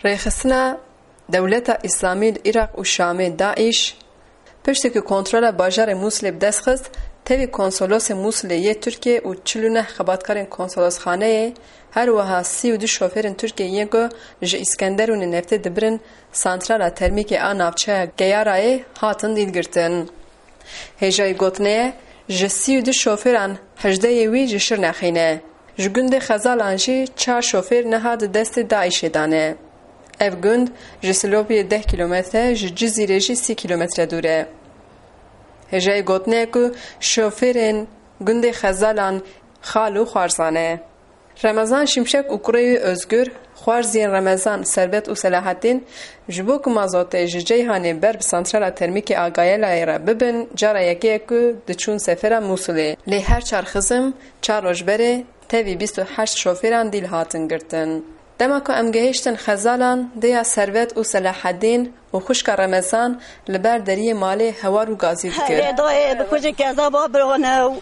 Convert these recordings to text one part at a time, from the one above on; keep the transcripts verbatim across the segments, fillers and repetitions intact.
Rêxistina Dewleta İslamî li Iraq û Şamê Daeş piştî ku kontrola bajarê Musilê bi dest xist, tevî konsolosê Musilê yê Tirkiye û çil û neh xebatkarên konsolosxaneyê her wiha sî û du şofêrên Tirkiyeyê ku ji İskenderûnê neftê dibirin santrala termîkê a navçeya Geyarayê hatin dîlgirtin. Hêjayî gotinê ji sî û du şofêran hejdeyê wî ji Şirnexê ne. Ji gundê Xezalan jî çar şofêr niha di destê Daişê dane. Ev gund ji Silopiyê deh kîlometre ji Cizîrê jî sî kîlometre dûr e. Hêjayî gotinê ku şofêrên gundê Xezalan xal û xwarzan e. Remezan Şimşek û kurê wî Özgür, xwarziyên Remezan, Serbet û Selahattin ji bo ku mazotê ji Ceyhanê ber bi santrala termîkê a Gayelayê re bibin, cara yekê ku diçûn sefera Musilê. Lê her çar xizm, çar rojberê tevî bîst û heşt şofêran dîl hatin girtin. Dema ku em gehîştin Xezalan, dêya Serbet û Selahattin û xuşka Remezan li ber deriyê malê hewar û gazî dikir. Dayê bi kujê kezaba birone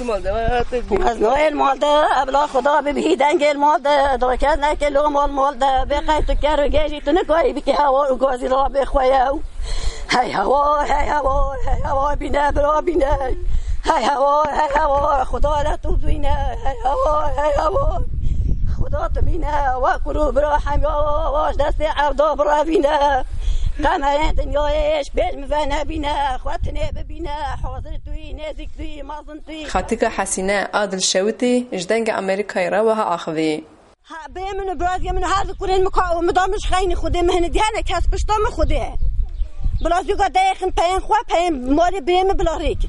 ez mal de ebla xuda bibî dengê mal de dokez neke lo mal mal de bêqey tu ker û gêjî tu nikayî bikî hewar û gazî ra bêxweya hey hewar hey hewar hey hewar bîne bira bîne hey hewar hey hewar xuda le tu bîne hey hewar hey hewar خدا تبینه و کرو برا حمیا واش دست عبدا برا بینه قمر دنیایش بیل مفنه بینه خواتنه ببینه حاضر توی نزدیک توی مازن توی خاطیکا حسینه عادل شوتی جدنگ امریکای را وها آخوی ها به من براز من هر کورن مکاو مدامش خاین خوده مهنه دیانه کس پشتام خوده بلاز یوگا دایخن پین خو پین مال بیم بلاریک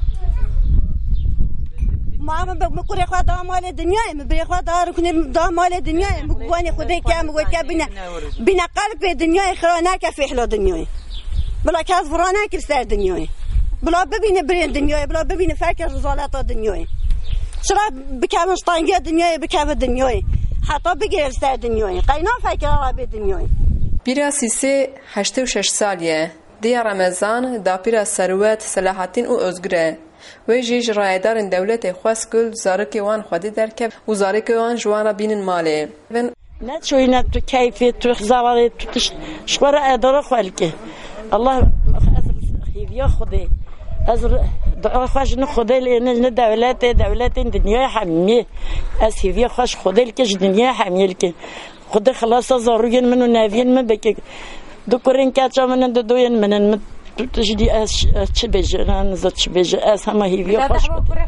ما من بقول خدا دام مال دنیای من بری خدا دار کنیم دام مال دنیای بگوانی خدای کم بگو که بنا بنا قلب دنیای خرانه که فحلا دنیای بلا کاز فرانه که سر دنیای بلا ببینه برین دنیای بلا ببینه فکر رسالت دنیای چرا بکمش تانگی دنیای بکم دنیای حتی بگیر سر دنیای قینا فکر را به دنیای بیرا سیسی هشت و شش سالیه دیا رمضان دا پیرا ثروت صلاحالدین و özgüre و جیج رایدارن دولت خواست کل زارکی وان خودی درکب و زارکی وان جوانا بینن ماله نه چوی نه تو کیفی تو زواری تو شکر اداره خالکه الله از خیریا خودی از دعا خوش نه خودی نه نه دولت دولت دنیای حمیه از خیریا خوش خودی کش دنیای حمیه که خود خلاص زاروین منو نوین من بک دو کرین کاتشا منن دو دوین منن تجدي اش چه بيجي انا زت چه بيجي اس هم هيفي خوش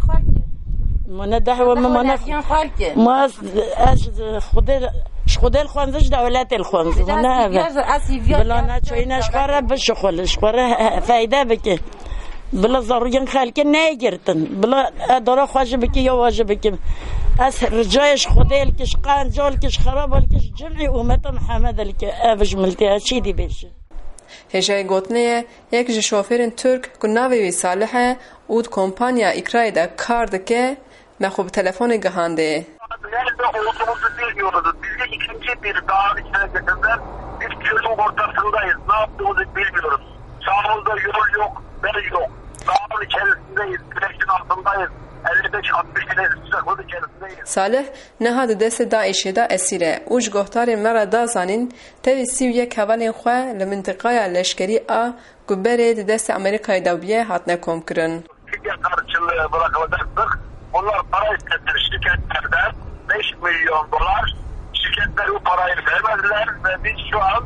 من دعوه ما انا ما اش خدل خدل خوانزش دولت الخوانز انا بلا انا چويناش قره بشخول قره فايده بك بلا ضروري خالك نايرتن بلا اداره خوش بك يا واجب بك اس رجايش خدل كش قان جول كش خراب كش جمعي امه محمد لك افج ملتي شي دي بيش هجای گوتنه یک جه شوفرین ترک که ناوی وی صالحه او کمپانیا اکرای دا کار دکه مخوب تلفون گهانده nerede olduğumuzu bilmiyoruz. Bizi ikinci bir dağın içine getirdiler. Biz çölün ortasındayız. Ne yaptığımızı bilmiyoruz. Sağımızda yol yok, bel yok. Dağın içerisindeyiz, güneşin altındayız. elli beş altmış derece sıcaklık içerisindeyiz. Salih nehad dest Daiş'e da esire. Uç gohtarên mera da zanin tevî sî û yek hevalên xwe li mintîqaya leşkerî a ku berê di destê Amerîkayê de bûye hatine komkirin. Fidye karşılığı bırakılacaktık. Onlar para istediler şirketlerden. beş milyon dolar. Şirketler bu parayı vermediler ve biz şu an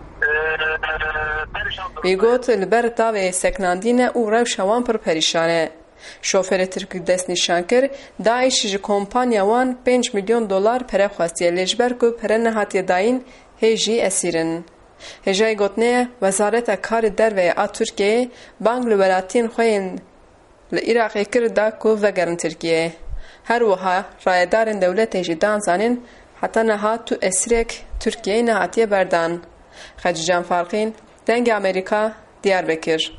perişandır. Wî got li ber tavê seknandîne û rewşa wan pir perîşan e. Şofêrê Tirk dest nîşan kir, Daeş ji kompanya wan pênc milyon dolar pere xwestiye lê ji ber ku pere nehatiye dayîn hê jî esîrin. Hêjayî gotinê Wezareta Karê Derve a Tirkiyeyê bang li welatiyên xwe yên li Iraqê kir da ku vegerin Tirkiyeyê. Her wiha rayedarên dewletê jî dan zanin heta niha tu esirek Tirkiyeyê nehatiye berdan. Xecican Farqîn, Dengê Amerîka, Diyarbekir.